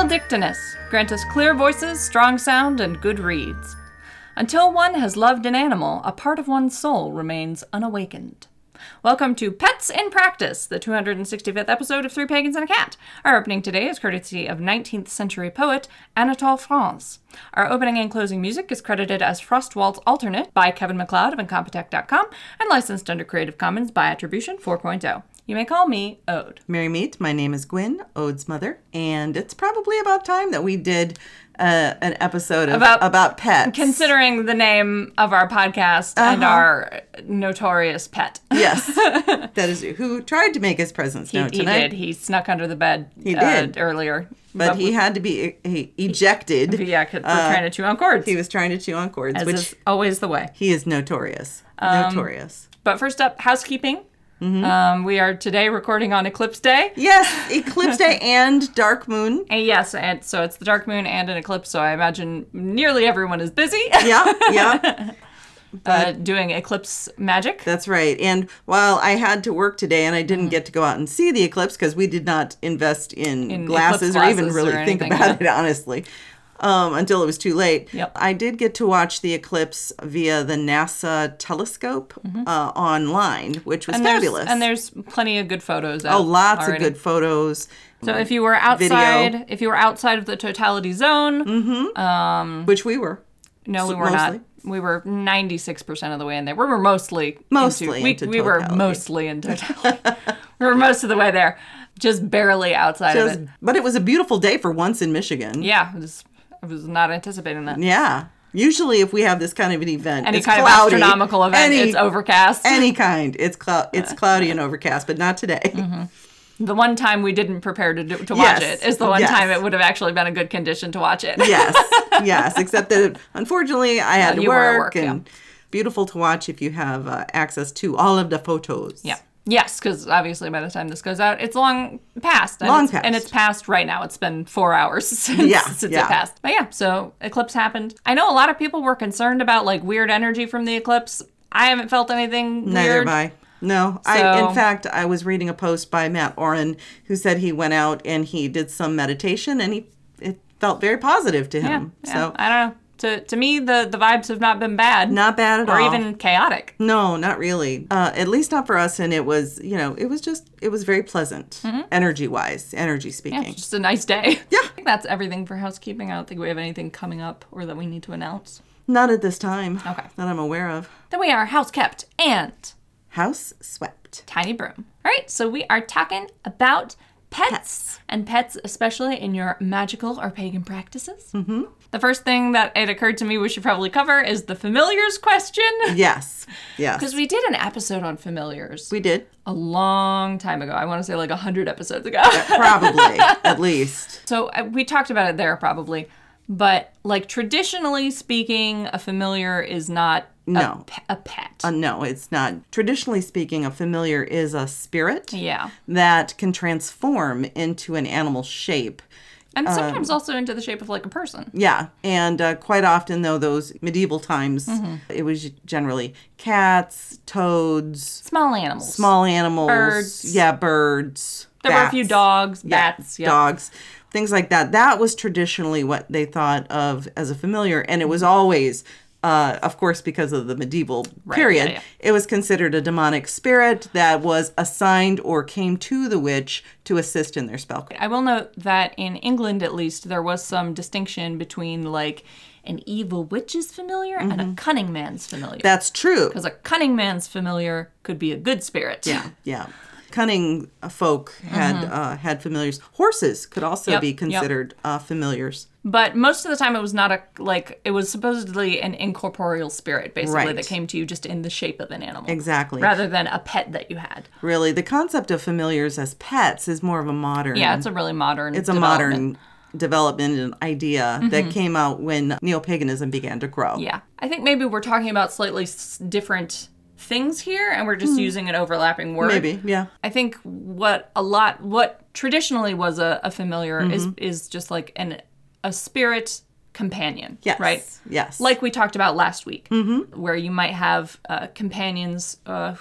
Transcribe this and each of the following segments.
Benedictinus, grant us clear voices, strong sound, and good reeds. Until one has loved an animal, a part of one's soul remains unawakened. Welcome to Pets in Practice, the 265th episode of Three Pagans and a Cat. Our opening today is courtesy of 19th century poet Anatole France. Our opening and closing music is credited as Frost Waltz Alternate by Kevin MacLeod of Incompetech.com and licensed under Creative Commons by Attribution 4.0. You may call me Ode. Merry meet, my name is Gwyn, Ode's mother, and it's probably about time that we did an episode about pets. Considering the name of our podcast and our notorious pet. Yes, that is who tried to make his presence known tonight. He did. He snuck under the bed earlier. But he had to be ejected. For trying to chew on cords. He was trying to chew on cords, As which is always the way. He is notorious. Notorious. But first up, housekeeping. Mm-hmm. We are today recording on Eclipse Day. Yes, Eclipse Day and Dark Moon. And yes, and so it's the Dark Moon and an eclipse, so I imagine nearly everyone is busy. Yeah. Doing eclipse magic. That's right. And while I had to work today and I didn't get to go out and see the eclipse because we did not invest in glasses or even really think about it, honestly. Until it was too late. Yep. I did get to watch the eclipse via the NASA telescope online, which was fabulous. And there's plenty of good photos out lots already. of good photos. So if you were outside, video. of the totality zone, which we were. No, we were mostly. not. We were 96% of the way in there. We were mostly into we were mostly in totality. We were most of the way there, just barely outside of it. But it was a beautiful day for once in Michigan. Yeah, I was not anticipating that. Yeah. Usually if we have this kind of an event, it's kind of astronomical event, it's overcast. Any kind. It's cloudy and overcast, but not today. Mm-hmm. The one time we didn't prepare to watch it is the one time it would have actually been a good condition to watch it. Yes. Except that, unfortunately, I had to work and beautiful to watch if you have access to all of the photos. Yeah. Yes, because obviously by the time this goes out, it's long past. And it's past right now. It's been 4 hours since it passed. But yeah, so eclipse happened. I know a lot of people were concerned about like weird energy from the eclipse. I haven't felt anything weird. Neither have I. No. In fact, I was reading a post by Matt Oren who said he went out and he did some meditation and it felt very positive to him. Yeah. So I don't know. To me, the vibes have not been bad. Not bad at all. Or even chaotic. No, not really. At least not for us. And it was, it was very pleasant, energy-wise, energy speaking. Yeah, just a nice day. Yeah. I think that's everything for housekeeping. I don't think we have anything coming up or that we need to announce. Not at this time. Okay. That I'm aware of. Then we are house kept and house swept. Tiny broom. All right, so we are talking about pets. And pets, especially in your magical or pagan practices. Mm-hmm. The first thing that it occurred to me we should probably cover is the familiars question. Yes. Because we did an episode on familiars. We did. A long time ago. I want to say like 100 episodes ago. Probably, at least. So we talked about it there probably. But like traditionally speaking, a familiar is not a pet. No, it's not. Traditionally speaking, a familiar is a spirit that can transform into an animal shape. And sometimes also into the shape of like a person. Yeah. And quite often, though, those medieval times, it was generally cats, toads. Small animals. Birds. Yeah, birds. There were a few dogs, bats. Yeah. Dogs. Things like that. That was traditionally what they thought of as a familiar. And it was always, of course, because of the medieval period, it was considered a demonic spirit that was assigned or came to the witch to assist in their spell. I will note that in England, at least, there was some distinction between like an evil witch's familiar and a cunning man's familiar. That's true. Because a cunning man's familiar could be a good spirit. Yeah. Cunning folk had familiars. Horses could also be considered familiars. But most of the time it was not it was supposedly an incorporeal spirit, basically, that came to you just in the shape of an animal. Exactly. Rather than a pet that you had. Really, the concept of familiars as pets is more of a modern... Yeah, it's a really modern It's a modern development and idea that came out when neo-paganism began to grow. Yeah. I think maybe we're talking about slightly different things here and we're just using an overlapping word. Maybe, yeah. I think what traditionally was a familiar is just like a spirit companion. Yes. Right? Yes. Like we talked about last week, where you might have companions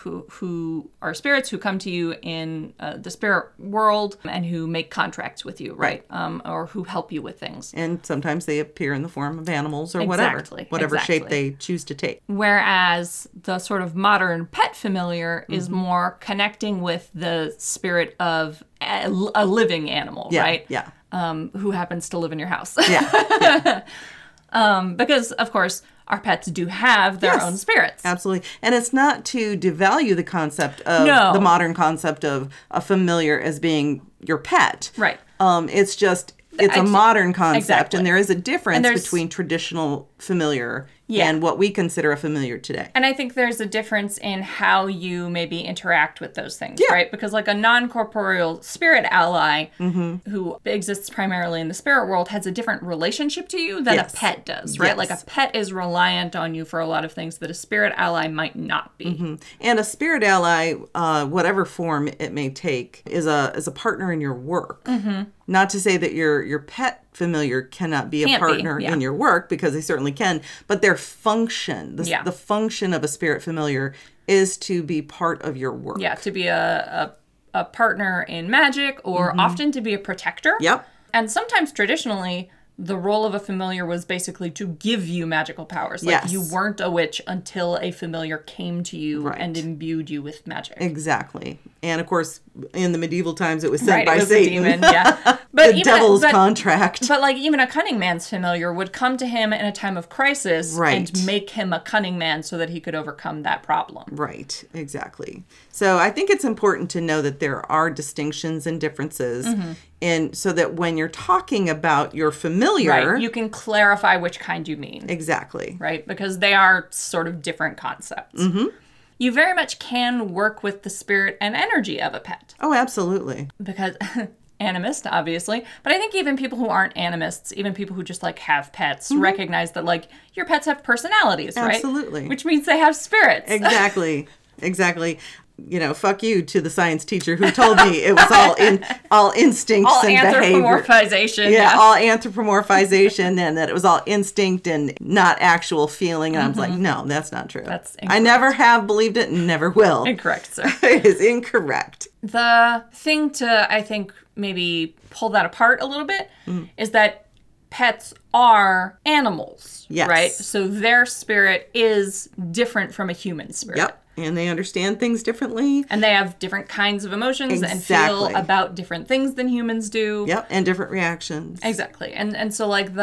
who are spirits who come to you in the spirit world and who make contracts with you, right? Or who help you with things. And sometimes they appear in the form of animals or Exactly. whatever shape they choose to take. Whereas the sort of modern pet familiar is more connecting with the spirit of a living animal, right? Yeah. Who happens to live in your house. Yeah. Because, of course, our pets do have their own spirits. Absolutely. And it's not to devalue the concept of the modern concept of a familiar as being your pet. Right. It's just, it's a modern concept. Exactly. And there is a difference between traditional familiar and what we consider a familiar today. And I think there's a difference in how you maybe interact with those things, right? Because like a non-corporeal spirit ally who exists primarily in the spirit world has a different relationship to you than a pet does, right? Like a pet is reliant on you for a lot of things that a spirit ally might not be. And a spirit ally, whatever form it may take, is a partner in your work. Not to say that your pet familiar cannot be a partner in your work, because they certainly can, but their function, the function of a spirit familiar is to be part of your work. Yeah, to be a partner in magic, or often to be a protector. Yep. And sometimes traditionally, the role of a familiar was basically to give you magical powers. Like you weren't a witch until a familiar came to you and imbued you with magic. Exactly. And of course, in the medieval times, it was sent by it was Satan. A demon, But the devil's contract. But like even a cunning man's familiar would come to him in a time of crisis and make him a cunning man so that he could overcome that problem. Right. Exactly. So I think it's important to know that there are distinctions and differences, and so that when you're talking about your familiar, you can clarify which kind you mean. Exactly. Right? Because they are sort of different concepts. You very much can work with the spirit and energy of a pet. Oh, absolutely. Because animist, obviously, but I think even people who aren't animists, even people who just like have pets, recognize that like your pets have personalities, right? Absolutely. Which means they have spirits. Exactly. You know, fuck you to the science teacher who told me it was all instincts and behavior. Anthropomorphization. All anthropomorphization, and that it was all instinct and not actual feeling. And I was like, no, that's not true. That's incorrect. I never have believed it and never will. Incorrect, sir. It is incorrect. The thing to, I think, maybe pull that apart a little bit is that pets are animals, right? So their spirit is different from a human spirit. Yep. And they understand things differently. And they have different kinds of emotions and feel about different things than humans do. Yep, and different reactions. Exactly. And so like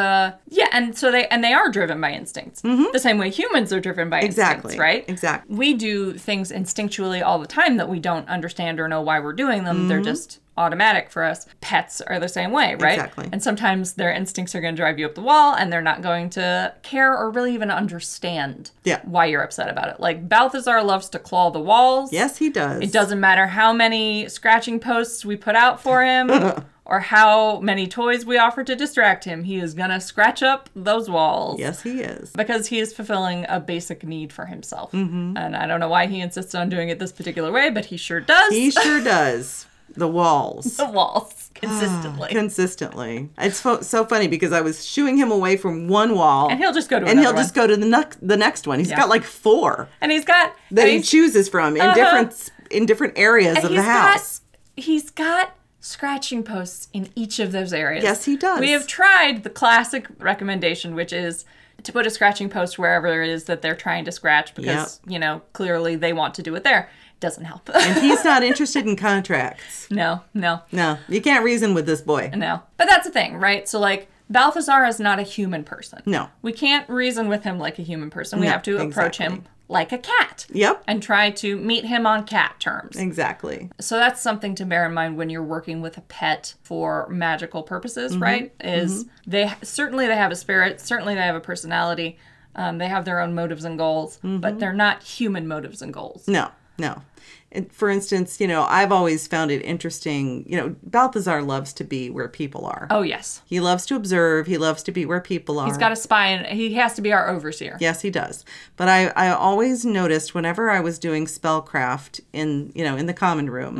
they are driven by instincts. The same way humans are driven by instincts, right? Exactly. We do things instinctually all the time that we don't understand or know why we're doing them. They're just automatic for us. Pets are the same way, right? Exactly. And sometimes their instincts are going to drive you up the wall, and they're not going to care or really even understand why you're upset about it. Like Balthazar loves to claw the walls. Yes, he does. It doesn't matter how many scratching posts we put out for him or how many toys we offer to distract him. He is going to scratch up those walls. Yes, he is. Because he is fulfilling a basic need for himself. And I don't know why he insists on doing it this particular way, but he sure does. He sure does. The walls. The walls. Consistently. Consistently. It's so funny because I was shooing him away from one wall. And he'll just go to just go to the next one. He's got like 4. And he's got... That he chooses from in different areas of the house. He's got scratching posts in each of those areas. Yes, he does. We have tried the classic recommendation, which is to put a scratching post wherever it is that they're trying to scratch because, clearly they want to do it there. Doesn't help. And he's not interested in contracts. No. You can't reason with this boy. No. But that's the thing, right? So, like, Balthazar is not a human person. No. We can't reason with him like a human person. We have to approach him like a cat. Yep. And try to meet him on cat terms. Exactly. So that's something to bear in mind when you're working with a pet for magical purposes, right? Is they have a spirit, certainly they have a personality, they have their own motives and goals, but they're not human motives and goals. No. And for instance, I've always found it interesting, Balthazar loves to be where people are. Oh, yes. He loves to observe. He loves to be where people are. He's got a spy, and he has to be our overseer. Yes, he does. But I always noticed whenever I was doing spellcraft in the common room,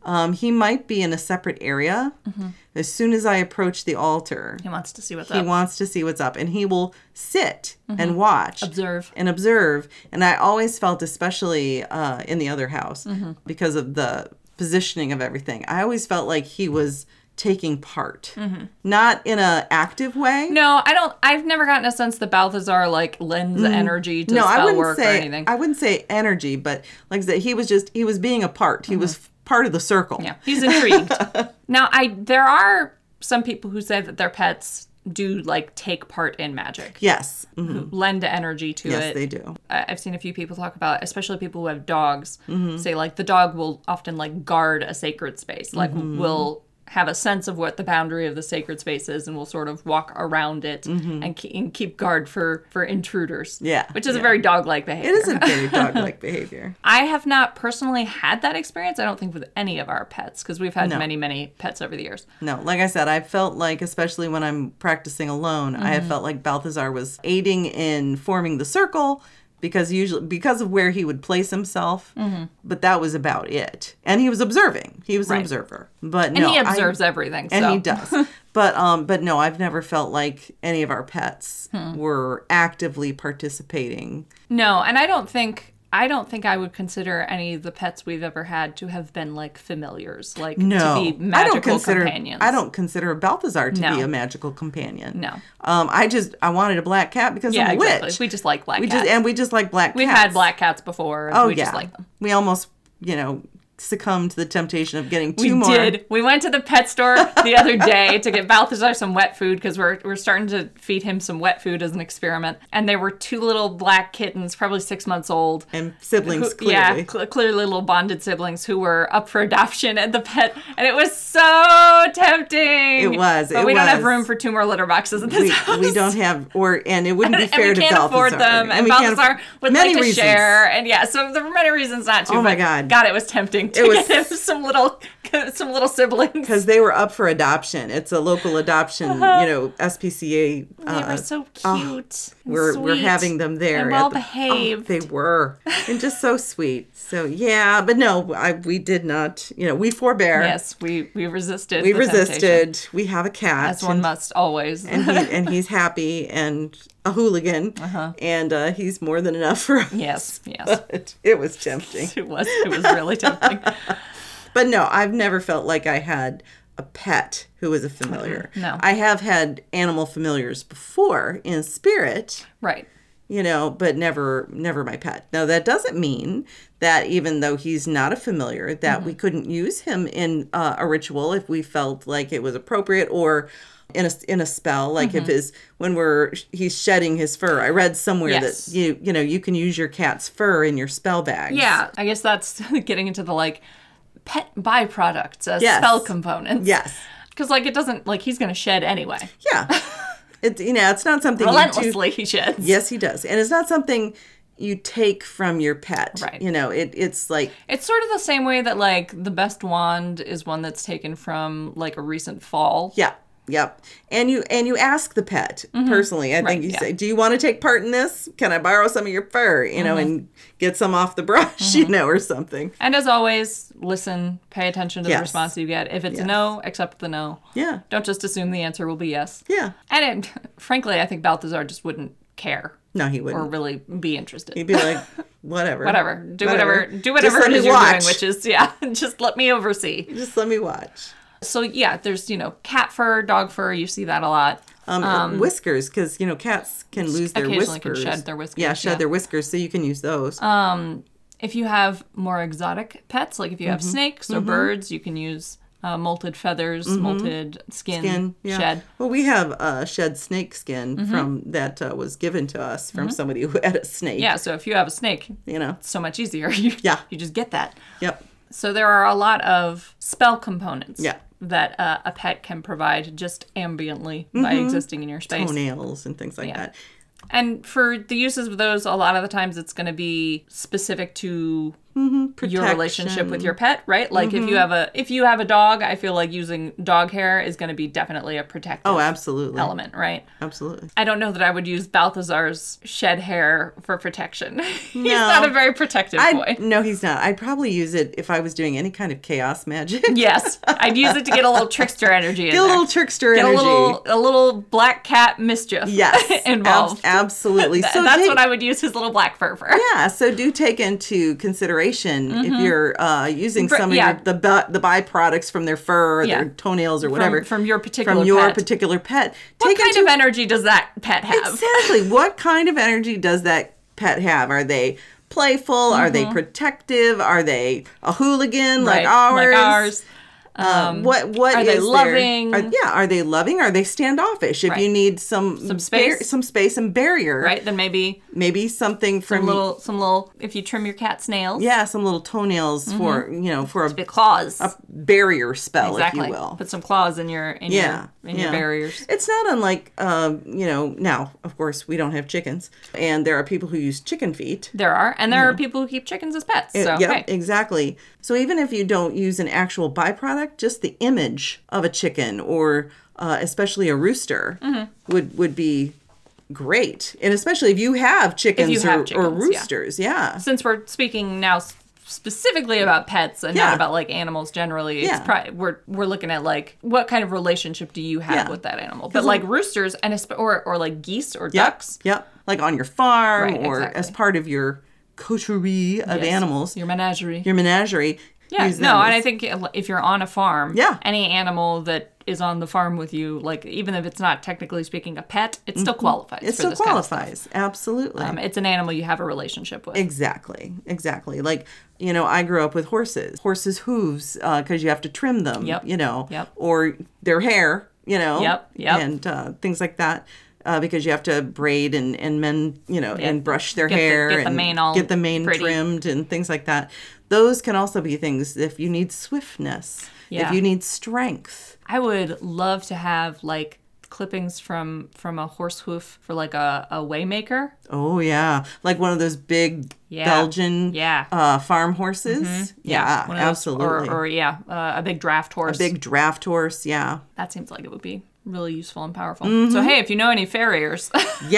He might be in a separate area. As soon as I approach the altar, He wants to see what's he up. wants to see what's up, and he will sit and watch. Observe. And observe. And I always felt, especially in the other house, because of the positioning of everything, I always felt like he was taking part. Not in a active way. No, I don't. I've never gotten a sense that Balthazar like lends energy to No, I spell wouldn't work or say anything. I wouldn't say energy, but like I said, he was being a part. He was part of the circle. Yeah, he's intrigued. Now, there are some people who say that their pets do like take part in magic. Yes. Who lend energy to it. Yes, they do. I've seen a few people talk about, especially people who have dogs, say like the dog will often like guard a sacred space, like will have a sense of what the boundary of the sacred space is and will sort of walk around it and keep guard for intruders. Yeah. Which is a very dog-like behavior. It is a very dog-like behavior. I have not personally had that experience, I don't think, with any of our pets, because we've had many, many pets over the years. No, like I said, I felt like, especially when I'm practicing alone, I have felt like Balthazar was aiding in forming the circle because of where he would place himself, but that was about it. And he was observing. He was an observer. But And he observes everything. And so. he does. But no, I've never felt like any of our pets were actively participating. No, and I don't think I would consider any of the pets we've ever had to have been like familiars, like to be magical companions. I don't consider Balthazar to be a magical companion. No. I wanted a black cat because I'm a witch. We just like black cats. We just like black cats. We've had black cats before. And we just like them. We almost, succumbed to the temptation of getting two more. We did. We went to the pet store the other day to get Balthazar some wet food because we're starting to feed him some wet food as an experiment. And there were two little black kittens, probably 6 months old. And siblings, clearly. Yeah, clearly little bonded siblings who were up for adoption at the pet. And it was so tempting. It was. But we don't have room for 2 more litter boxes at this house. We don't have, and it wouldn't be fair to Balthazar. And we can't afford them. And Balthazar would like to share. And yeah, so there were many reasons not to. Oh my God. God, it was tempting to get him some little siblings. Because they were up for adoption. It's a local adoption, SPCA. They were so cute. We're having them there. And well behaved. They were. And just so sweet. So, yeah. But no, we did not, we forbear. Yes, we resisted. We resisted. We have a cat. As one must always. And he's happy and a hooligan. And he's more than enough for us. Yes. But it was tempting. It was really tempting. But no, I've never felt like I had a pet who was a familiar. No. I have had animal familiars before in spirit. Right. But never my pet. Now, that doesn't mean that even though he's not a familiar, that we couldn't use him in a ritual if we felt like it was appropriate, or in a spell, like if he's shedding his fur. I read somewhere that you can use your cat's fur in your spell bags. Yeah, I guess that's getting into the pet byproducts as spell components. Yes. Because it doesn't, he's going to shed anyway. Yeah. It's not something relentlessly he sheds. Yes, he does. And it's not something you take from your pet. Right. It's like... It's sort of the same way that, the best wand is one that's taken from, a recent fall. Yeah. Yep. And you ask the pet personally. I think you say, do you want to take part in this? Can I borrow some of your fur? And get some off the brush, or something. And as always, listen, pay attention to the response you get. If it's a no, accept the no. Yeah. Don't just assume the answer will be yes. Yeah. And frankly, I think Balthazar just wouldn't care. No, he wouldn't. Or really be interested. He'd be like, whatever. Do whatever it is you're doing, which is, just let me oversee. Just let me watch. So, yeah, there's, cat fur, dog fur. You see that a lot. Whiskers, because, cats can lose their whiskers. Occasionally can shed their whiskers. Yeah, shed their whiskers, so you can use those. If you have more exotic pets, like if you have snakes or birds, you can use molted feathers, molted skin shed. Well, we have shed snake skin from that was given to us from somebody who had a snake. Yeah, so if you have a snake, it's so much easier. You just get that. Yep. So there are a lot of spell components. That a pet can provide just ambiently by existing in your space. Toenails and things like that. And for the uses of those, a lot of the times it's going to be specific to your relationship with your pet, right? Like if you have a dog, I feel like using dog hair is going to be definitely a protective absolutely. element, right? Absolutely. I don't know that I would use Balthazar's shed hair for protection. He's not a very protective boy. No, he's not. I'd probably use it if I was doing any kind of chaos magic. Yes, I'd use it to get a little trickster energy in Get a little trickster energy. A little black cat mischief involved. Absolutely. So that's what I would use his little black fur for. Yeah, so do take into consideration if you're using some of the byproducts from their fur or their toenails or whatever. From your particular pet. What kind of energy does that pet have? Exactly. What kind of energy does that pet have? Are they playful? Are they protective? Are they a hooligan like ours? What are they loving? Are they loving? Are they standoffish? If you need some space and barrier, right? Then maybe something from some little. If you trim your cat's nails, some little toenails for a claws, a barrier spell, if you will. Put some claws in your barriers. It's not unlike now of course we don't have chickens, and there are people who use chicken feet. There are people who keep chickens as pets. Exactly. So even if you don't use an actual byproduct, just the image of a chicken or especially a rooster would be great. And especially if you have chickens, or roosters. Yeah. Since we're speaking now specifically about pets and not about like animals generally, it's probably we're looking at like what kind of relationship do you have with that animal. But like roosters and or like geese or ducks. Like on your farm or as part of your coterie of animals. Your menagerie. Yeah, and I think if you're on a farm, any animal that is on the farm with you, like even if it's not technically speaking a pet, it still qualifies. It still qualifies, absolutely. It's an animal you have a relationship with. Exactly. Like, I grew up with horses. Horses' hooves, because you have to trim them, or their hair, and things like that. Because you have to braid and mend, and brush their hair get the mane pretty. Trimmed and things like that. Those can also be things if you need swiftness, if you need strength. I would love to have like clippings from a horse hoof for like a waymaker. Oh yeah, like one of those big Belgian farm horses. Mm-hmm. Yeah, absolutely. Or a big draft horse. A big draft horse. Yeah, that seems like it would be really useful and powerful. Mm-hmm. So hey, if you know any farriers,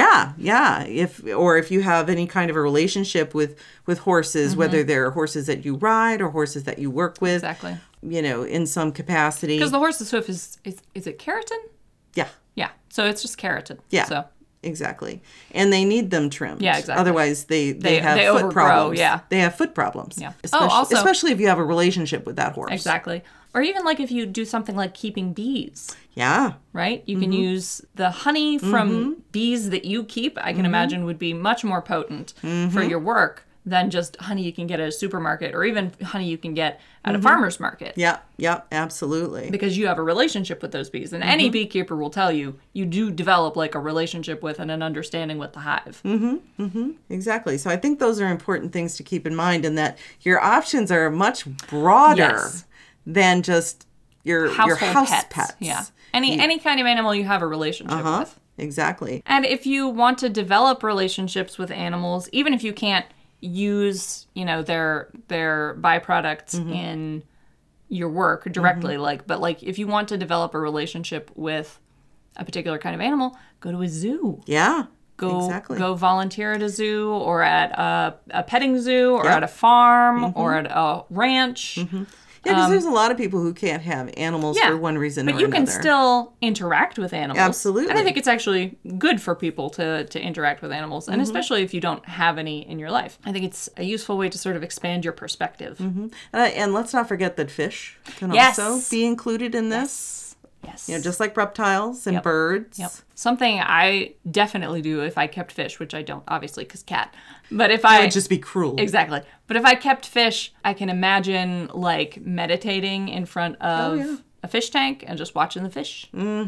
if you have any kind of a relationship with horses, whether they're horses that you ride or horses that you work with, exactly, in some capacity, because the horse's hoof is it keratin? Yeah, so it's just keratin. Yeah, so exactly, and they need them trimmed. Yeah, exactly. Otherwise, they have foot problems. Yeah, they have foot problems. Yeah, especially if you have a relationship with that horse. Exactly. Or even like if you do something like keeping bees. Yeah. Right? You can use the honey from bees that you keep, I can imagine would be much more potent for your work than just honey you can get at a supermarket or even honey you can get at a farmer's market. Yep, absolutely. Because you have a relationship with those bees. And any beekeeper will tell you, you do develop like a relationship with and an understanding with the hive. Exactly. So I think those are important things to keep in mind, and that your options are much broader than just your house pets. Yeah. Any kind of animal you have a relationship with. Exactly. And if you want to develop relationships with animals, even if you can't use, their byproducts in your work directly, but if you want to develop a relationship with a particular kind of animal, go to a zoo. Yeah. Go volunteer at a zoo or at a petting zoo or at a farm or at a ranch. Yeah, because there's a lot of people who can't have animals for one reason or another. But you can still interact with animals. Absolutely. And I think it's actually good for people to interact with animals, and especially if you don't have any in your life. I think it's a useful way to sort of expand your perspective. And let's not forget that fish can also be included in this. Yes. Just like reptiles and birds. Yep. Something I definitely do if I kept fish, which I don't, obviously, because cat. But if That would just be cruel. Exactly. But if I kept fish, I can imagine, meditating in front of a fish tank and just watching the fish.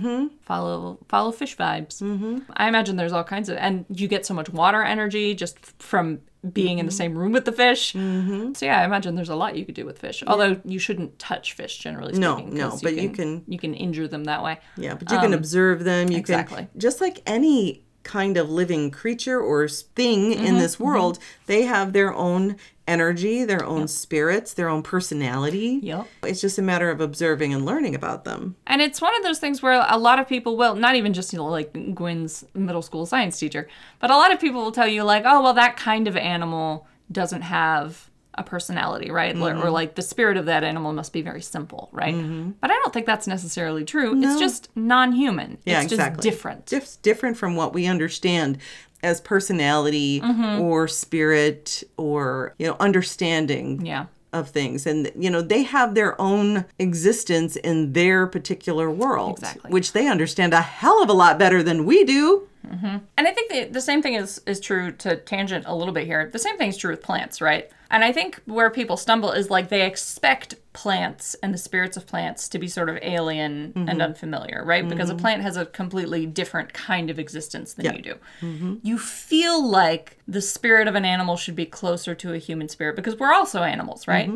Follow fish vibes. I imagine there's all kinds of... And you get so much water energy just from being in the same room with the fish. So yeah, I imagine there's a lot you could do with fish. Although you shouldn't touch fish, generally speaking. No, but you can injure them that way. Yeah, but you can observe them. You can, just like any kind of living creature or thing in this world, they have their own energy, their own spirits, their own personality. Yep. It's just a matter of observing and learning about them. And it's one of those things where a lot of people will, not even just, like Gwen's middle school science teacher, but a lot of people will tell you like, oh, well, that kind of animal doesn't have a personality, right? Or like the spirit of that animal must be very simple, right? But I don't think that's necessarily true. No. It's just non-human. Yeah, it's exactly. just different. Just different from what we understand as personality or spirit or, understanding of things. And, they have their own existence in their particular world, which they understand a hell of a lot better than we do. And I think the same thing is true, to tangent a little bit here. The same thing is true with plants, right? And I think where people stumble is like they expect plants and the spirits of plants to be sort of alien and unfamiliar, right? Because a plant has a completely different kind of existence than you do. You feel like the spirit of an animal should be closer to a human spirit because we're also animals, right?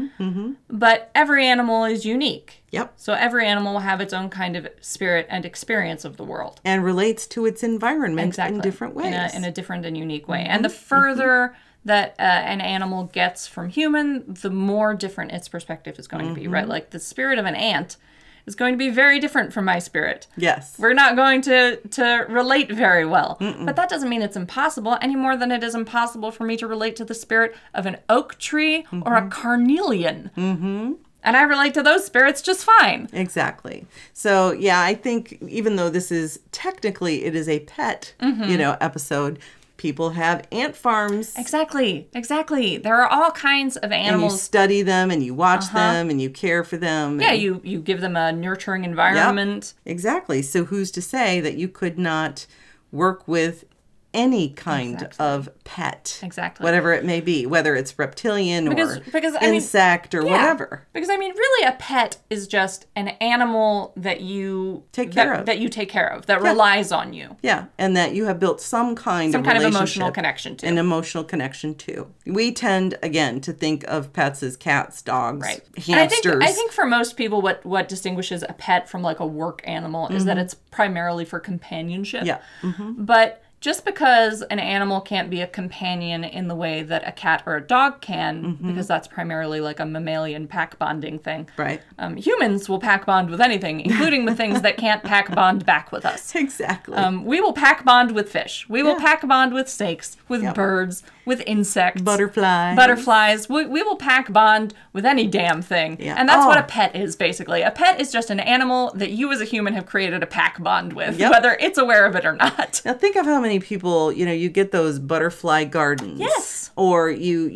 But every animal is unique. Yep. So every animal will have its own kind of spirit and experience of the world. And relates to its environment in different ways. In a different and unique way. And the further that an animal gets from human, the more different its perspective is going to be, right? Like the spirit of an ant is going to be very different from my spirit. Yes. We're not going to relate very well. But that doesn't mean it's impossible any more than it is impossible for me to relate to the spirit of an oak tree or a carnelian. And I relate to those spirits just fine. Exactly. So, yeah, I think even though this is technically, it is a pet, episode, people have ant farms. Exactly. There are all kinds of animals. And you study them and you watch them and you care for them. Yeah, you give them a nurturing environment. Yep, exactly. So who's to say that you could not work with any kind of pet. Exactly. Whatever it may be, whether it's reptilian or insect or whatever. Because, really, a pet is just an animal that you take care of. That you take care of, that relies on you. Yeah, and that you have built some kind of emotional connection to. An emotional connection to. We tend, again, to think of pets as cats, dogs, hamsters. I think for most people, what distinguishes a pet from, like, a work animal is that it's primarily for companionship. Yeah. But just because an animal can't be a companion in the way that a cat or a dog can, because that's primarily like a mammalian pack bonding thing. Right. Humans will pack bond with anything, including the things that can't pack bond back with us. Exactly. We will pack bond with fish. We will pack bond with snakes, with birds, with insects. Butterflies. We will pack bond with any damn thing. Yeah. And that's what a pet is, basically. A pet is just an animal that you as a human have created a pack bond with, whether it's aware of it or not. Now think of how many people, you get those butterfly gardens. Yes. Or you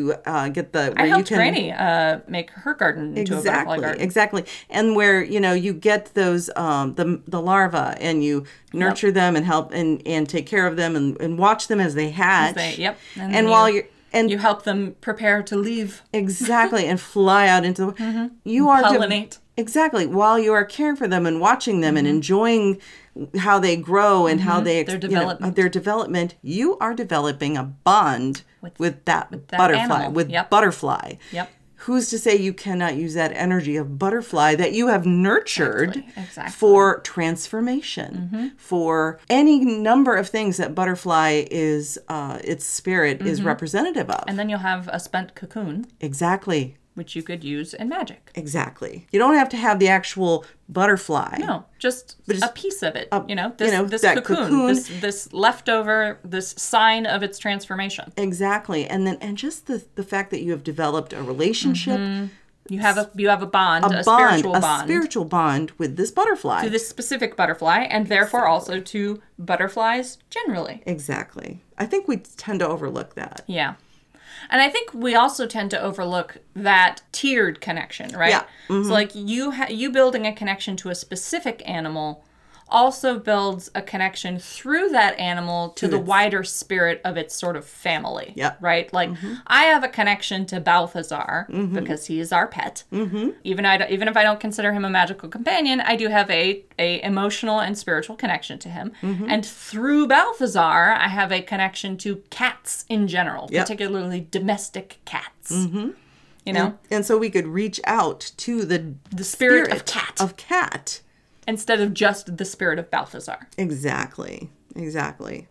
get the... I helped Granny make her garden into a butterfly garden. Exactly. And where, you get those, the larvae and you nurture them and help and take care of them and watch them as they hatch. And while you help them prepare to leave. Exactly. And fly out into the... You are... Pollinate. Exactly. While you are caring for them and watching them and enjoying how they grow and how they... Their development. Their development. You are developing a bond with that butterfly. Animal. With butterfly. Yep. Who's to say you cannot use that energy of butterfly that you have nurtured exactly. for transformation, for any number of things that butterfly is, its spirit is representative of. And then you'll have a spent cocoon. Exactly. Which you could use in magic. Exactly. You don't have to have the actual butterfly. No, just a piece of it. This cocoon. This leftover, this sign of its transformation. Exactly. And just the fact that you have developed a relationship. You have a bond, a spiritual bond with this butterfly. To this specific butterfly, and therefore also to butterflies generally. Exactly. I think we tend to overlook that. Yeah. And I think we also tend to overlook that tiered connection, right? Yeah. So like you building a connection to a specific animal also builds a connection through that animal to the wider spirit of its sort of family. Yep. Right? Like I have a connection to Balthazar because he is our pet. Even if I don't consider him a magical companion, I do have a emotional and spiritual connection to him. And through Balthazar, I have a connection to cats in general, particularly domestic cats. You know? And so we could reach out to the spirit of cat. Instead of just the spirit of Balthazar. Exactly.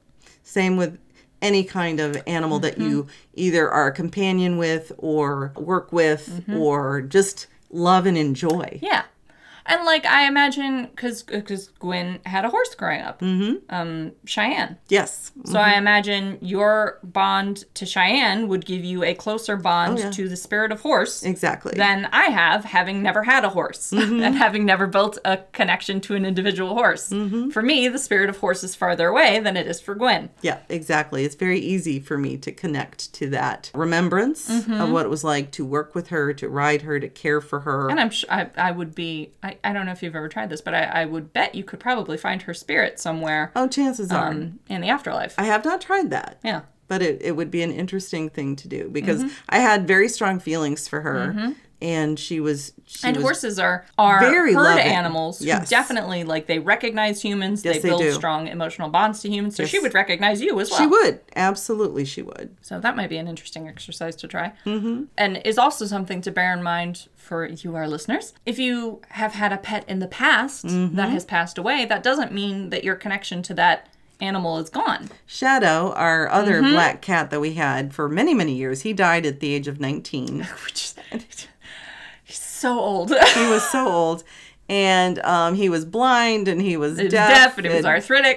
Same with any kind of animal that you either are a companion with or work with or just love and enjoy. Yeah. And, like, I imagine, because Gwen had a horse growing up, Cheyenne. Yes. So I imagine your bond to Cheyenne would give you a closer bond to the spirit of horse. Exactly. Than I have, having never had a horse and having never built a connection to an individual horse. For me, the spirit of horse is farther away than it is for Gwen. Yeah, exactly. It's very easy for me to connect to that remembrance of what it was like to work with her, to ride her, to care for her. And I'm sure I would be, I don't know if you've ever tried this, but I would bet you could probably find her spirit somewhere. Oh, chances are. In the afterlife. I have not tried that. Yeah. But it would be an interesting thing to do because I had very strong feelings for her. And she was horses are very herd loving. Animals who definitely, like, they recognize humans. Yes, they build do. strong emotional bonds to humans. So she would recognize you as well. She would. Absolutely, she would. So that might be an interesting exercise to try. And is also something to bear in mind for you, our listeners. If you have had a pet in the past that has passed away, that doesn't mean that your connection to that animal is gone. Shadow, our other black cat that we had for many, many years, he died at the age of 19. Which is, he's so old. He was so old. And he was blind and he was deaf. And he was arthritic.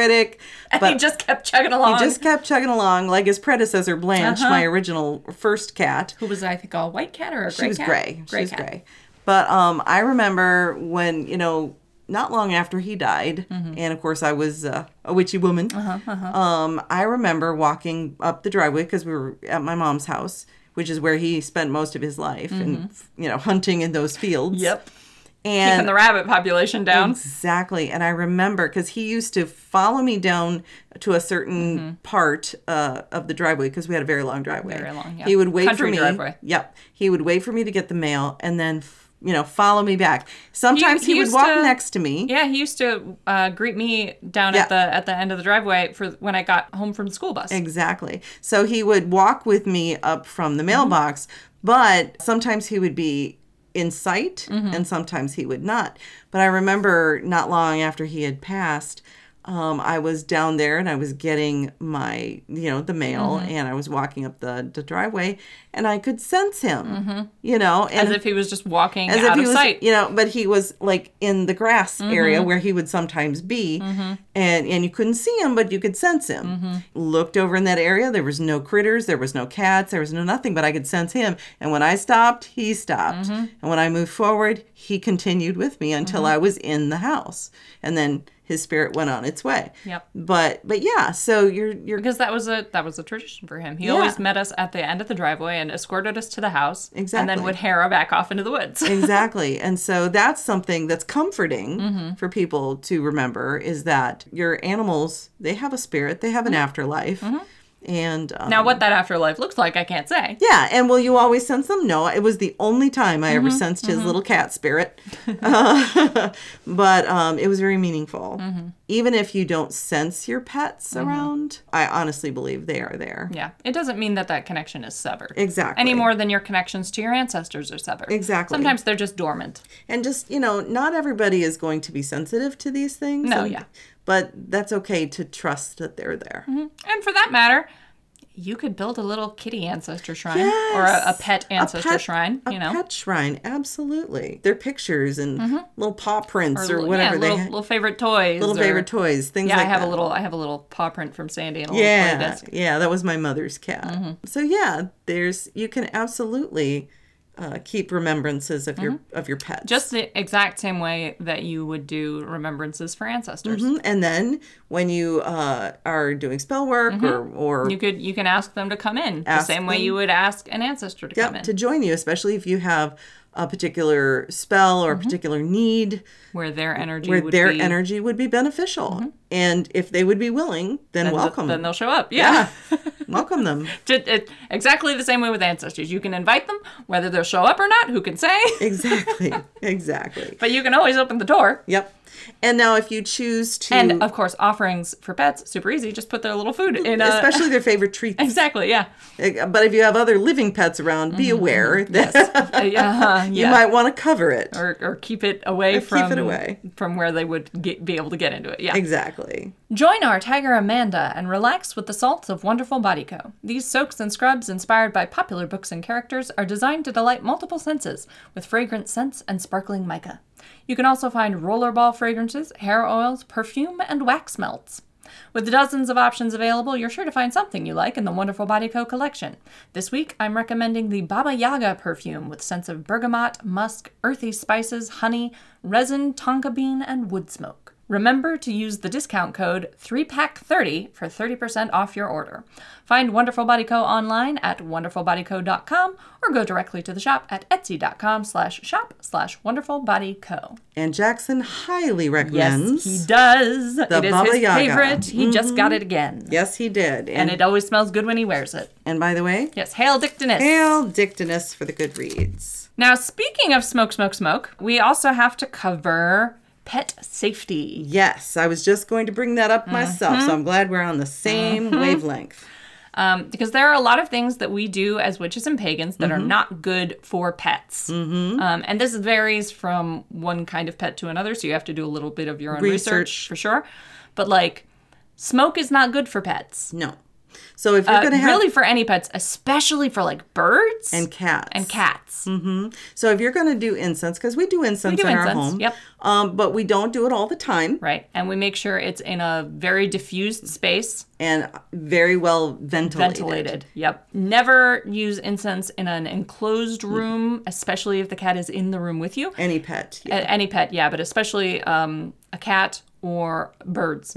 But he just kept chugging along. He just kept chugging along like his predecessor, Blanche, my original first cat. Who was, I think, a white cat or a gray cat? She was gray. She was gray. But I remember when, not long after he died, and of course I was a witchy woman, I remember walking up the driveway because we were at my mom's house, which is where he spent most of his life, and hunting in those fields. Yep. And keeping the rabbit population down. Exactly. And I remember because he used to follow me down to a certain part of the driveway because we had a very long driveway. Very long, yeah. He would wait Country for me. Driveway. Yep. He would wait for me to get the mail and then follow me back. Sometimes he would walk next to me. Yeah, he used to greet me down at the end of the driveway for when I got home from the school bus. Exactly. So he would walk with me up from the mailbox, but sometimes he would be in sight and sometimes he would not. But I remember not long after he had passed, I was down there and I was getting my, the mail and I was walking up the driveway and I could sense him, And as if he was just walking out of sight. But he was like in the grass area where he would sometimes be and you couldn't see him, but you could sense him. Looked over in that area. There was no critters. There was no cats. There was no nothing, but I could sense him. And when I stopped, he stopped. And when I moved forward, he continued with me until I was in the house. And then his spirit went on its way. Yep. But yeah, so you're because that was a tradition for him. He always met us at the end of the driveway and escorted us to the house. Exactly. And then would harrow back off into the woods. Exactly. And so that's something that's comforting for people to remember is that your animals, they have a spirit, they have an afterlife. And now what that afterlife looks like, I can't say. Yeah, and will you always sense them? No, it was the only time I ever sensed his little cat spirit. But it was very meaningful. Even if you don't sense your pets around, I honestly believe they are there. Yeah, it doesn't mean that connection is severed. Exactly. Any more than your connections to your ancestors are severed. Exactly. Sometimes they're just dormant. And just, not everybody is going to be sensitive to these things. No, yeah. But that's okay to trust that they're there. And for that matter, you could build a little kitty ancestor shrine or a pet ancestor shrine. A pet shrine, absolutely. Their pictures and little paw prints or whatever they have. Little favorite toys. Favorite toys, things like that. I have a little paw print from Sandy and a little play disc. Yeah, that was my mother's cat. So yeah, you can absolutely keep remembrances of your pets. Just the exact same way that you would do remembrances for ancestors. And then when you are doing spell work or you can ask them to come in the same way you would ask an ancestor to come in. To join you, especially if you have a particular spell or a particular need where their energy would be beneficial. And if they would be willing, then welcome. Then they'll show up. Yeah. Welcome them. Exactly the same way with ancestors. You can invite them, whether they'll show up or not, who can say? Exactly. Exactly. But you can always open the door. Yep. And now if you choose to... And, of course, offerings for pets, super easy. Just put their little food in Especially their favorite treats. Exactly, yeah. But if you have other living pets around, be aware that you might want to cover it. Or keep it away from where they would be able to get into it. Yeah. Exactly. Join our tiger Amanda and relax with the salts of Wonderful Body Co. These soaks and scrubs inspired by popular books and characters are designed to delight multiple senses with fragrant scents and sparkling mica. You can also find rollerball fragrances, hair oils, perfume, and wax melts. With dozens of options available, you're sure to find something you like in the Wonderful Body Co. collection. This week, I'm recommending the Baba Yaga perfume with scents of bergamot, musk, earthy spices, honey, resin, tonka bean, and wood smoke. Remember to use the discount code 3PACK30 for 30% off your order. Find Wonderful Body Co. online at wonderfulbodyco.com or go directly to the shop at etsy.com/shop/wonderfulbodyco. And Jackson highly recommends. Yes, he does. The it is Baba his Yaga. favorite. He just got it again. Yes, he did. And it always smells good when he wears it. And by the way, yes, Hail Dictinus. Hail Dictinus for the good reads. Now, speaking of smoke, we also have to cover pet safety. Yes, I was just going to bring that up myself, so I'm glad we're on the same wavelength. Because there are a lot of things that we do as witches and pagans that are not good for pets. And this varies from one kind of pet to another, so you have to do a little bit of your own research for sure. But like, smoke is not good for pets. No. So if you're going to have... Really for any pets, especially for like birds. And cats. Mm-hmm. So if you're going to do incense, because we do incense in our home. Yep. But we don't do it all the time. Right. And we make sure it's in a very diffused space. And very well ventilated. Yep. Never use incense in an enclosed room, especially if the cat is in the room with you. Any pet. Yeah. Any pet, yeah. But especially a cat or birds.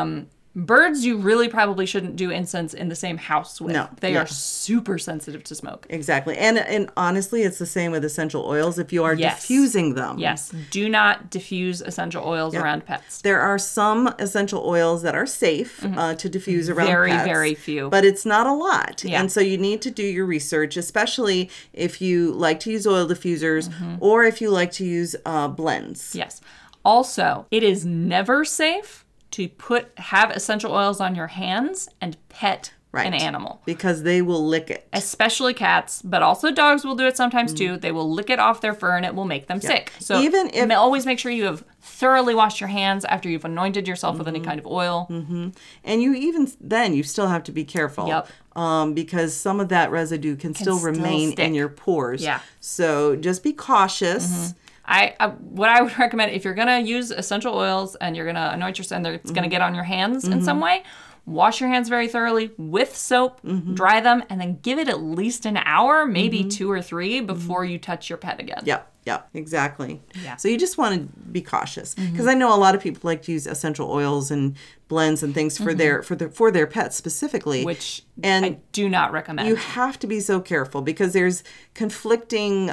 Birds, you really probably shouldn't do incense in the same house with. No. They are super sensitive to smoke. Exactly. And honestly, it's the same with essential oils if you are diffusing them. Yes. Do not diffuse essential oils around pets. There are some essential oils that are safe to diffuse around pets. Very few. But it's not a lot. Yeah. And so you need to do your research, especially if you like to use oil diffusers or if you like to use blends. Yes. Also, it is never safe to have essential oils on your hands and pet an animal. Because they will lick it. Especially cats, but also dogs will do it sometimes too. They will lick it off their fur and it will make them sick. So always make sure you have thoroughly washed your hands after you've anointed yourself with any kind of oil. And you still have to be careful. Yep. Because some of that residue can still remain in your pores. Yeah. So just be cautious. What I would recommend, if you're going to use essential oils and you're going to anoint yourself and it's going to get on your hands in some way, wash your hands very thoroughly with soap, dry them, and then give it at least an hour, maybe 2 or 3 before you touch your pet again. Yep, exactly. Yeah. So you just want to be cautious because I know a lot of people like to use essential oils and blends and things for their pets specifically, which I do not recommend. You have to be so careful because there's conflicting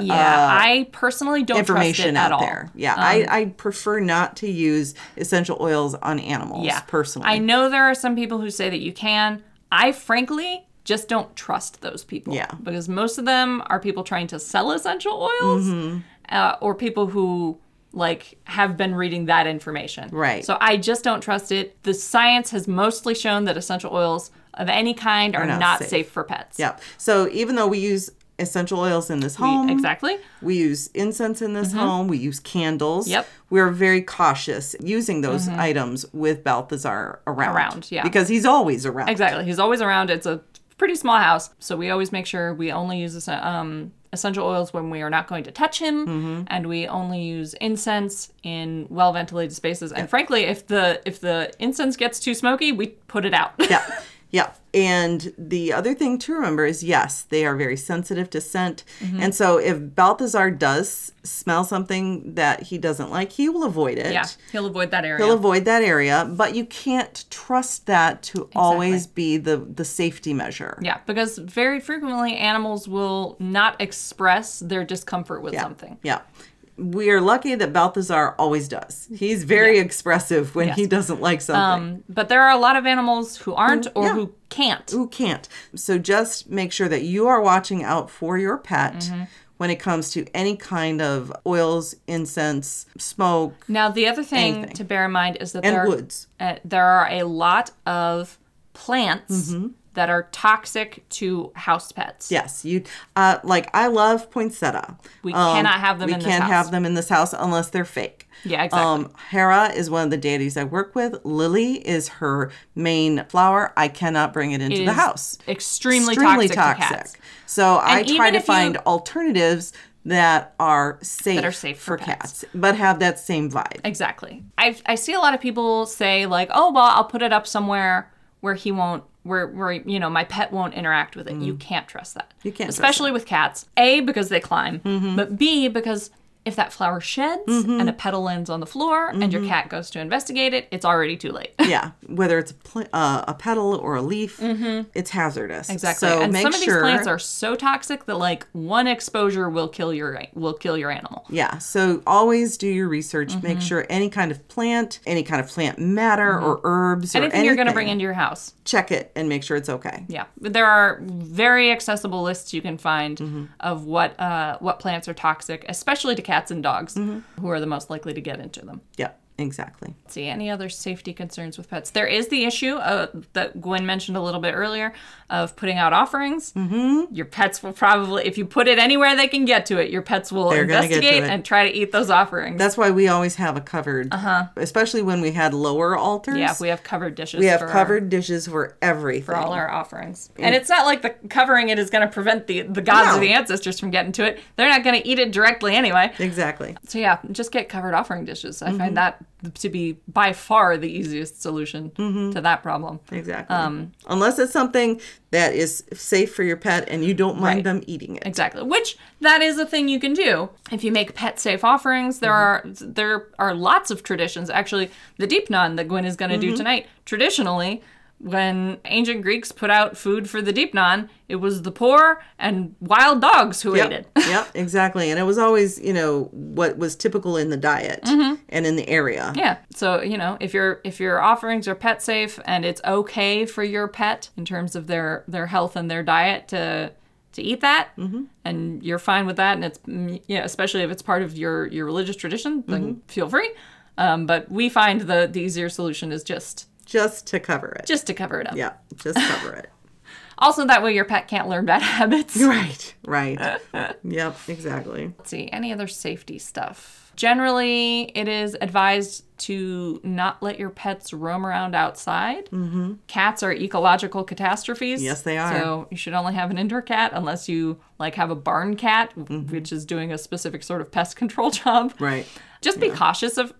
I personally don't information trust it out at there. all. Yeah, I prefer not to use essential oils on animals personally. I know there are some people who say that you can. I frankly just don't trust those people. Yeah. Because most of them are people trying to sell essential oils or people who have been reading that information. Right. So I just don't trust it. The science has mostly shown that essential oils of any kind are not safe for pets. Yep. So even though we use essential oils in this home. We use incense in this home. We use candles. Yep. We're very cautious using those items with Balthazar around. Yeah. Because he's always around. Exactly. He's always around. It's a pretty small house. So we always make sure we only use essential oils when we are not going to touch him. And we only use incense in well-ventilated spaces. And frankly, if the incense gets too smoky, we put it out. Yeah. And the other thing to remember is, yes, they are very sensitive to scent. And so if Balthazar does smell something that he doesn't like, he will avoid it. Yeah, he'll avoid that area. But you can't trust that to always be the safety measure. Yeah, because very frequently animals will not express their discomfort with something. Yeah. We are lucky that Balthazar always does. He's very expressive when he doesn't like something. But there are a lot of animals who aren't who can't. Who can't. So just make sure that you are watching out for your pet when it comes to any kind of oils, incense, smoke. Now, the other thing anything. to bear in mind is that woods. There are a lot of plants that are toxic to house pets. Yes, you like I love poinsettia. We cannot have them in this house. We can't have them in this house unless they're fake. Yeah, exactly. Hera is one of the deities I work with. Lily is her main flower. I cannot bring it into the house. Extremely toxic to cats. So I try to find alternatives that are safe for cats, but have that same vibe. Exactly. I see a lot of people say like, oh, well, I'll put it up somewhere where he won't, where you know, my pet won't interact with it. You can't trust that. You can't Especially with cats. A, because they climb, but B, because if that flower sheds and a petal lands on the floor and your cat goes to investigate it, it's already too late. Yeah, whether it's a petal or a leaf, it's hazardous. Exactly. So and make some of these plants are so toxic that like one exposure will kill your animal. Yeah. So always do your research. Make sure any kind of plant matter or herbs or anything you're going to bring into your house, check it and make sure it's okay. Yeah. There are very accessible lists you can find of what plants are toxic, especially to cats and dogs, who are the most likely to get into them. Yep. Exactly. Let's see, any other safety concerns with pets? There is the issue that Gwen mentioned a little bit earlier of putting out offerings. Your pets will probably, if you put it anywhere they can get to it, your pets will investigate and try to eat those offerings. That's why we always have a covered, especially when we had lower altars. Yeah, we have covered dishes. We have covered dishes for everything. For all our offerings. And it's not like the covering it is going to prevent the gods or the ancestors from getting to it. They're not going to eat it directly anyway. Exactly. So yeah, just get covered offering dishes. I find that to be by far the easiest solution to that problem. Exactly. Unless it's something that is safe for your pet and you don't mind them eating it. Exactly. Which that is a thing you can do. If you make pet safe offerings, there are lots of traditions. Actually, the Deepnon that Gwen is going to do tonight, traditionally, when ancient Greeks put out food for the Deepnon, it was the poor and wild dogs who ate it. Yep, exactly. And it was always, what was typical in the diet and in the area. Yeah. So, if your offerings are pet safe and it's okay for your pet in terms of their health and their diet to eat that, and you're fine with that, and it's, especially if it's part of your religious tradition, then feel free. But we find the easier solution is just to cover it. Just to cover it up. Yeah, just cover it. Also, that way your pet can't learn bad habits. Right. Yep, exactly. Let's see, any other safety stuff? Generally, it is advised to not let your pets roam around outside. Cats are ecological catastrophes. Yes, they are. So you should only have an indoor cat unless you have a barn cat, which is doing a specific sort of pest control job. Right. Just be conscious of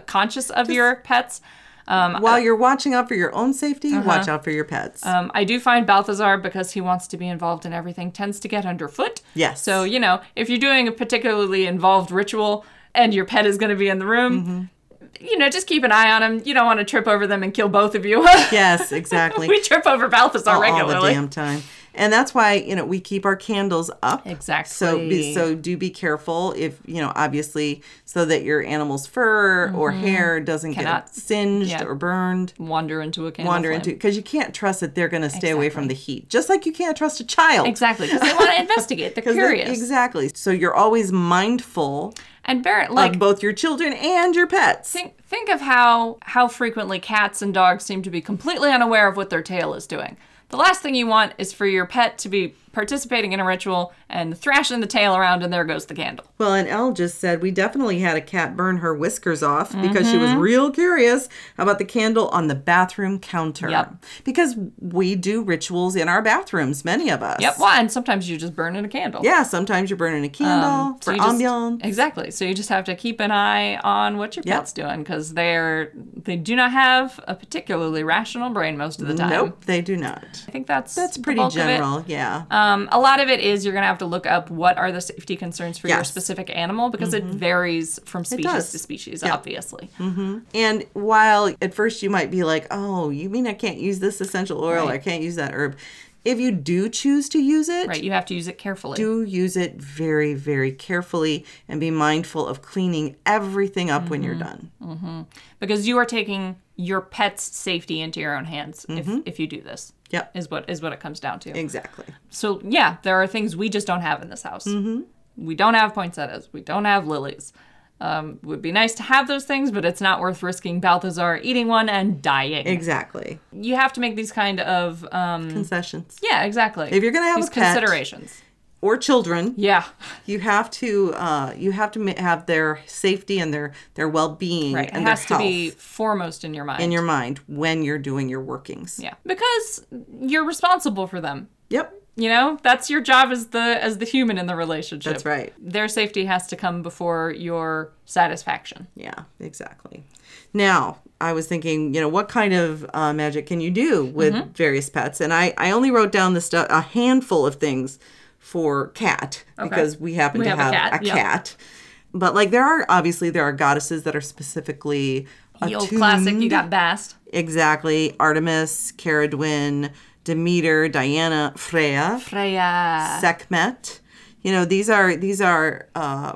your pets. While you're watching out for your own safety, watch out for your pets. I do find Balthazar, because he wants to be involved in everything, tends to get underfoot. Yes. So, if you're doing a particularly involved ritual and your pet is going to be in the room, just keep an eye on them. You don't want to trip over them and kill both of you. Yes, exactly. We trip over Balthazar regularly. All the damn time. And that's why, we keep our candles up. Exactly. So do be careful if, obviously, so that your animal's fur or hair doesn't get singed or burned. Wander into a candle. Because you can't trust that they're going to stay away from the heat. Just like you can't trust a child. Exactly. Because they want to investigate. They're curious. Exactly. So you're always mindful and of both your children and your pets. Think of how frequently cats and dogs seem to be completely unaware of what their tail is doing. The last thing you want is for your pet to be participating in a ritual and thrashing the tail around, and there goes the candle. Well, and Elle just said we definitely had a cat burn her whiskers off because she was real curious about the candle on the bathroom counter. Yep. Because we do rituals in our bathrooms, many of us. Yep. Well, and sometimes you just burn in a candle. Yeah, sometimes you're burning a candle for ambiance. Exactly. So you just have to keep an eye on what your pet's doing, because they do not have a particularly rational brain most of the time. Nope, they do not. I think that's pretty general. Yeah. A lot of it is you're going to have to look up what are the safety concerns for your specific animal, because it varies from species to species, obviously. And while at first you might be like, oh, you mean I can't use this essential oil, I can't use that herb. If you do choose to use it, Right, you have to use it carefully. do use it very, very carefully and be mindful of cleaning everything up when you're done. Because you are taking your pet's safety into your own hands if you do this. Yep. Is what it comes down to. Exactly. So, yeah, there are things we just don't have in this house. We don't have poinsettias. We don't have lilies. Would be nice to have those things, but it's not worth risking Balthazar eating one and dying. Exactly. You have to make these kind of... Concessions. yeah, exactly. If you're going to have these a pet considerations. or children, Yeah. you have to have their safety and their well-being Right. and It their has to health be foremost in your mind. in your mind when you're doing your workings. Yeah. Because you're responsible for them. Yep. You know, that's your job as the human in the relationship. That's right. Their safety has to come before your satisfaction. Yeah, exactly. Now, I was thinking, what kind of magic can you do with various pets? And I only wrote down a handful of things for cat because we happen to have a cat. But there are goddesses that are specifically The old attuned. classic, you got Bast. Exactly. Artemis, Caradwyn, Demeter, Diana, Freya, Sekhmet. These are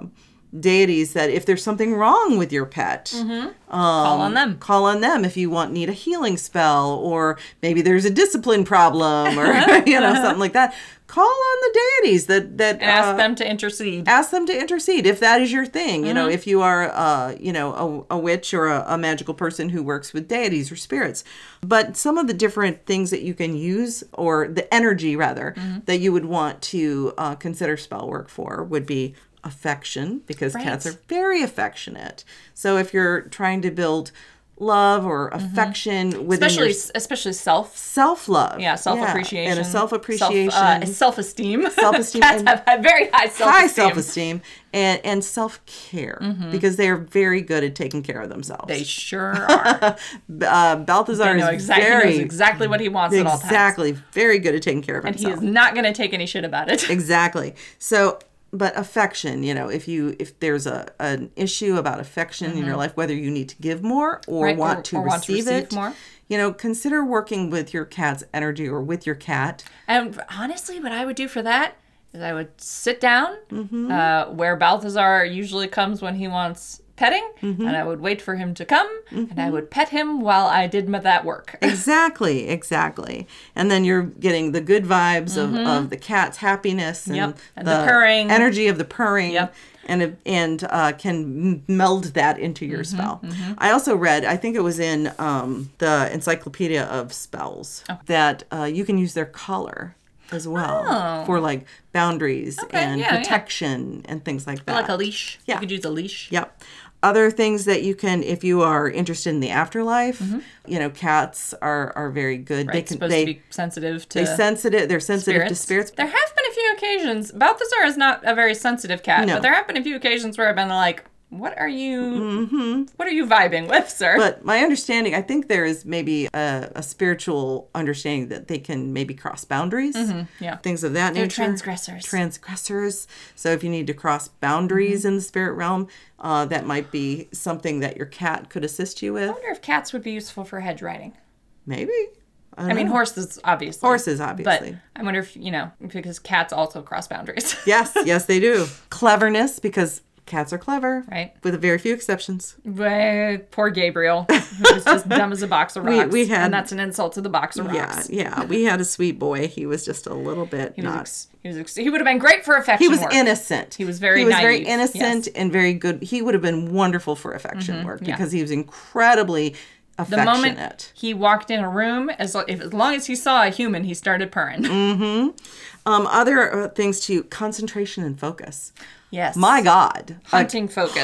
deities that if there's something wrong with your pet, Call on them. Call on them if you need a healing spell, or maybe there's a discipline problem, or something like that. Call on the deities that Ask them to intercede. Ask them to intercede if that is your thing. If you are a witch or a magical person who works with deities or spirits. But some of the different things that you can use, or the energy rather, that you would want to consider spell work for would be affection, because cats are very affectionate. So if you're trying to build love or affection within especially self-love. Yeah, self-appreciation. And a self-appreciation. Self-esteem. Self-esteem. Cats have very high self-esteem. High self-esteem and self-care, because they are very good at taking care of themselves. They sure are. Balthazar knows exactly what he wants at all times. Exactly. Very good at taking care of himself. And he is not going to take any shit about it. Exactly. So... But affection, if there's an issue about affection in your life, whether you need to give more or want to receive it more, consider working with your cat's energy or with your cat. And honestly, what I would do for that is I would sit down where Balthazar usually comes when he wants petting, and I would wait for him to come, and I would pet him while I did that work. Exactly. And then you're getting the good vibes of the cat's happiness and the purring, energy of the purring, and can meld that into your spell. I also read, I think it was in the Encyclopedia of Spells, that you can use their collar as well for boundaries and protection and things like that. Like a leash. Yeah. You could use a leash. Yep. Other things that you can, if you are interested in the afterlife, cats are very good. Right. Supposed to be sensitive to They're sensitive to spirits. There have been a few occasions. Balthazar is not a very sensitive cat, but there have been a few occasions where I've been like, what are you vibing with, sir? But my understanding, I think there is maybe a spiritual understanding that they can maybe cross boundaries. Things of that nature. They're transgressors. So if you need to cross boundaries in the spirit realm, that might be something that your cat could assist you with. I wonder if cats would be useful for hedge riding. Maybe. I mean, horses, obviously. But I wonder if, because cats also cross boundaries. Yes, they do. Cleverness, because cats are clever. Right. With a very few exceptions. Poor Gabriel, who was just dumb as a box of rocks. And that's an insult to the box of rocks. Yeah. We had a sweet boy. He was just a little bit he would have been great for affection work. He was work. innocent. He was very naive. Very innocent and very good. He would have been wonderful for affection work because he was incredibly affectionate. The moment he walked in a room, as long as he saw a human, he started purring. Other things too, concentration and focus. Yes. My God. Hunting focus.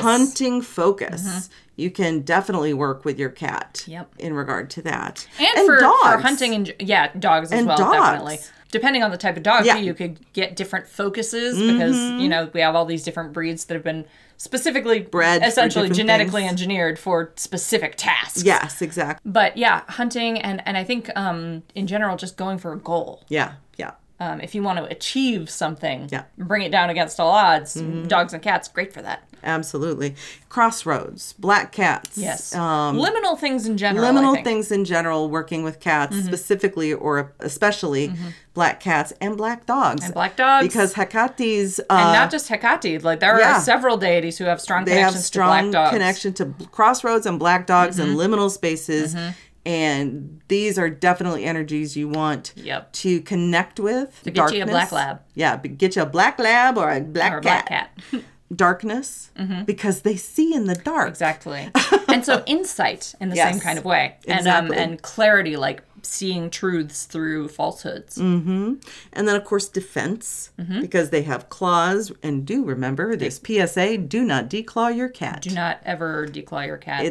You can definitely work with your cat in regard to that. And for dogs. For hunting and dogs as well, dogs. Definitely. Depending on the type of dog, you could get different focuses because, we have all these different breeds that have been specifically bred, essentially genetically engineered for specific tasks. Yes, exactly. But hunting and I think in general just going for a goal. Yeah. If you want to achieve something, bring it down against all odds. Dogs and cats, great for that. absolutely. Crossroads, black cats. Yes. Liminal things in general. Liminal things in general, working with cats specifically or especially black cats and black dogs. And black dogs. Because Hecate's... and not just Hecate. Like, there are several deities who have strong connections to black dogs. They have strong connection to crossroads and black dogs and liminal spaces. And these are definitely energies you want to connect with. To get you a black lab. Yeah, get you a black lab or a black cat. Darkness, because they see in the dark. Exactly. And so insight in the same kind of way. Exactly. And clarity, like seeing truths through falsehoods. And then, of course, defense, because they have claws. And do remember this PSA, do not declaw your cat. Do not ever declaw your cat.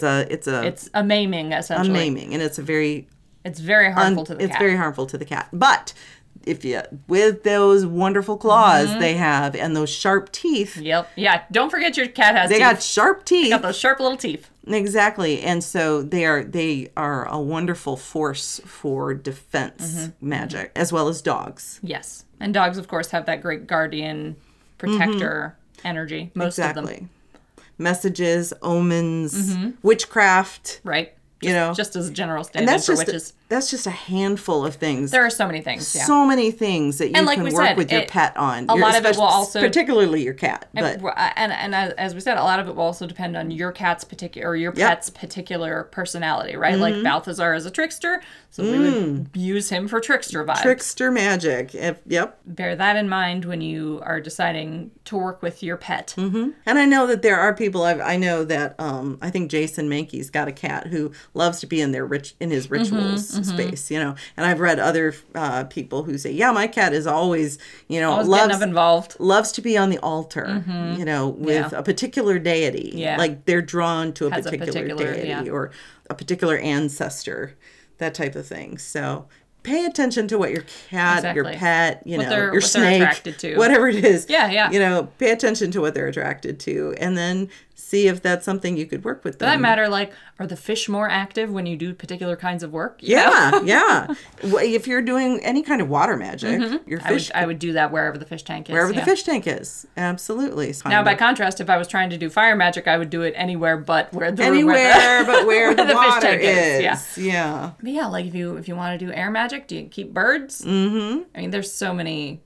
It's a maiming, essentially. A maiming, and it's very harmful to the cat. It's very harmful to the cat. But if you, with those wonderful claws they have and those sharp teeth. Yep. Yeah. Don't forget your cat has teeth. They got sharp teeth. They got those sharp little teeth. Exactly. And so they are a wonderful force for defense magic, as well as dogs. Yes. And dogs, of course, have that great guardian, protector energy. Most of them. Messages, omens, witchcraft. Right. Just as a general statement, and for witches. That's just a handful of things. There are so many things. Yeah. So many things that you can work with your pet on. A lot of it will also, particularly your cat. But and as we said, a lot of it will also depend on your cat's particular or your pet's particular personality, right? Like Balthazar is a trickster, so we would use him for trickster vibes. Trickster magic. Yep. Bear that in mind when you are deciding to work with your pet. And I know that there are people. I know that I think Jason Mankey's got a cat who loves to be in his rituals space, and I've read other people who say, yeah, my cat is always, always getting up involved, loves to be on the altar, with a particular deity. Yeah. Like they're drawn to a particular deity or a particular ancestor, that type of thing. So pay attention to what your cat, your pet, your snake, attracted to. Whatever it is. Yeah. Pay attention to what they're attracted to, and then see if that's something you could work with them. For that matter, like, are the fish more active when you do particular kinds of work? Yeah. If you're doing any kind of water magic, your fish... I would do that wherever the fish tank is. Wherever the fish tank is. Absolutely. Now, by contrast, if I was trying to do fire magic, I would do it anywhere but where the where the water fish tank is. Yeah. But yeah, like if you want to do air magic, do you keep birds? I mean, there's so many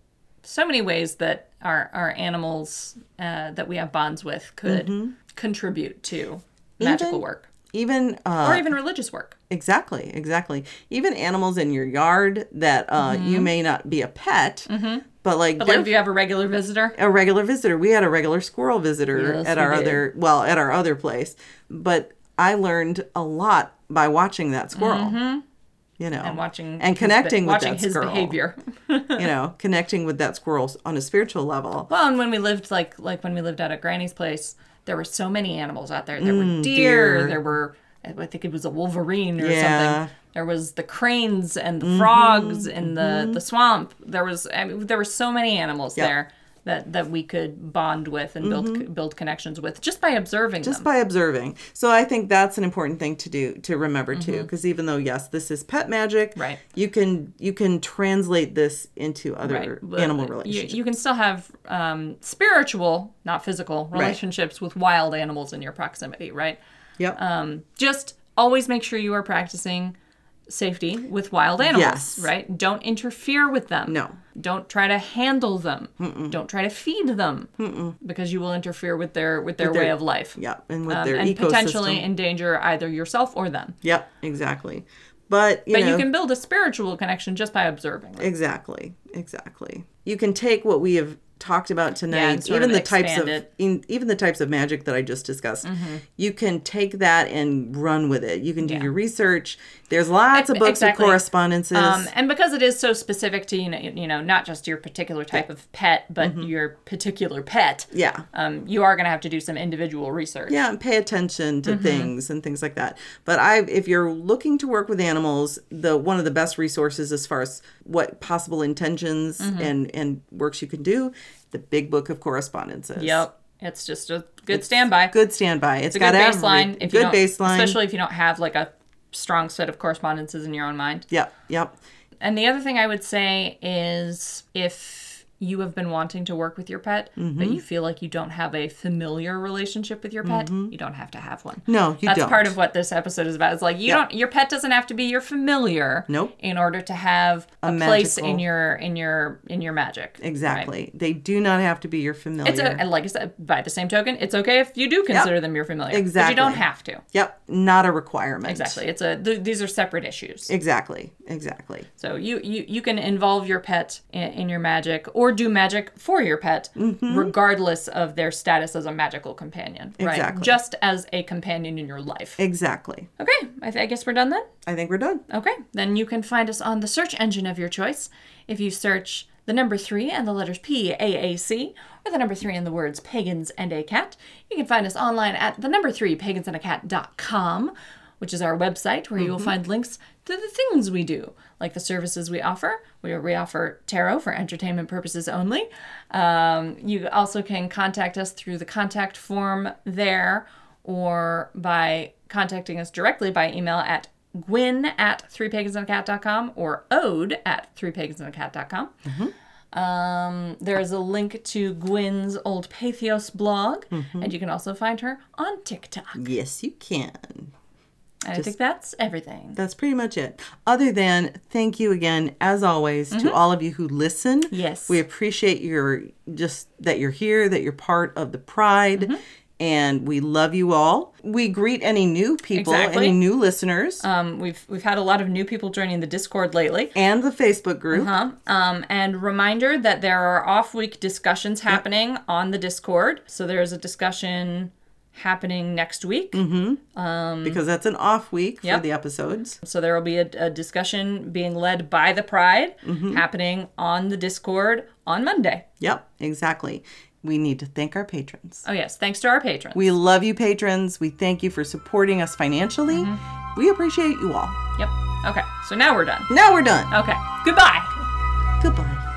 ways that our animals that we have bonds with could contribute to magical work. Or even religious work. Exactly. Even animals in your yard that you may not be a pet, but like if you have a regular visitor. We had a regular squirrel visitor at our other place. But I learned a lot by watching that squirrel. And watching and connecting with that squirrel. Watching his behavior. Connecting with that squirrel on a spiritual level. Well, and when we lived like when we lived out at Granny's place, there were so many animals out there. There were deer. There were, I think it was a wolverine or something. There was the cranes and the frogs in the swamp. There were so many animals there that we could bond with and build connections with just by observing them. Just by observing. So I think that's an important thing to remember too, because even though this is pet magic, right, you can translate this into other animal relationships. You can still have spiritual, not physical, relationships with wild animals in your proximity, right? Yep. Just always make sure you are practicing safety with wild animals, right? Don't interfere with them. No. Don't try to handle them. Don't try to feed them because you will interfere with their way of life. Yeah, and with their and ecosystem. Potentially endanger either yourself or them. Yep, exactly. But you can build a spiritual connection just by observing them. Exactly. You can take what we have talked about tonight, even the types of magic that I just discussed. You can take that and run with it. You can do your research. There's lots of books and correspondences. And because it is so specific to not just your particular type of pet, but your particular pet. Yeah. You are going to have to do some individual research. Yeah, and pay attention to things and things like that. But if you're looking to work with animals, one of the best resources as far as what possible intentions and works you can do, the Big Book of Correspondences. Yep. It's just a good standby. Good standby. It's got a good baseline. Baseline. Especially if you don't have like a strong set of correspondences in your own mind. Yep. And the other thing I would say is if you have been wanting to work with your pet, but you feel like you don't have a familiar relationship with your pet, you don't have to have one. No, you don't. That's part of what this episode is about. It's like your pet doesn't have to be your familiar in order to have a place in your magic. Exactly. Right? They do not have to be your familiar. And like I said, by the same token, it's okay if you do consider them your familiar. Exactly. But you don't have to. Yep. Not a requirement. Exactly. These are separate issues. Exactly. So you can involve your pet in your magic or do magic for your pet, regardless of their status as a magical companion. Right? Exactly. Just as a companion in your life. Exactly. Okay. I guess we're done then? I think we're done. Okay. Then you can find us on the search engine of your choice. If you search the number 3 and the letters PAAC, or the number 3 and the words pagans and a cat, you can find us online at the number 3 pagansandacat.com, which is our website where you will find links to the things we do, like the services we offer. We offer tarot for entertainment purposes only. You also can contact us through the contact form there, or by contacting us directly by email at gwyn@3pagansandacat.com or ode@3pagansandacat.com. There is a link to Gwyn's Old Pathos blog, and you can also find her on TikTok. Yes, you can. And I think that's everything. That's pretty much it. Other than thank you again, as always, to all of you who listen. Yes. We appreciate that you're here, that you're part of the Pride. And we love you all. We greet any new people, any new listeners. We've had a lot of new people joining the Discord lately. And the Facebook group. And reminder that there are off-week discussions happening on the Discord. So there's a discussion happening next week. Because that's an off week for the episodes. So there will be a discussion being led by the Pride happening on the Discord on Monday. Yep, exactly. We need to thank our patrons. Oh, yes. Thanks to our patrons. We love you, patrons. We thank you for supporting us financially. We appreciate you all. Yep. Okay. So now we're done. Now we're done. Okay. Goodbye. Goodbye.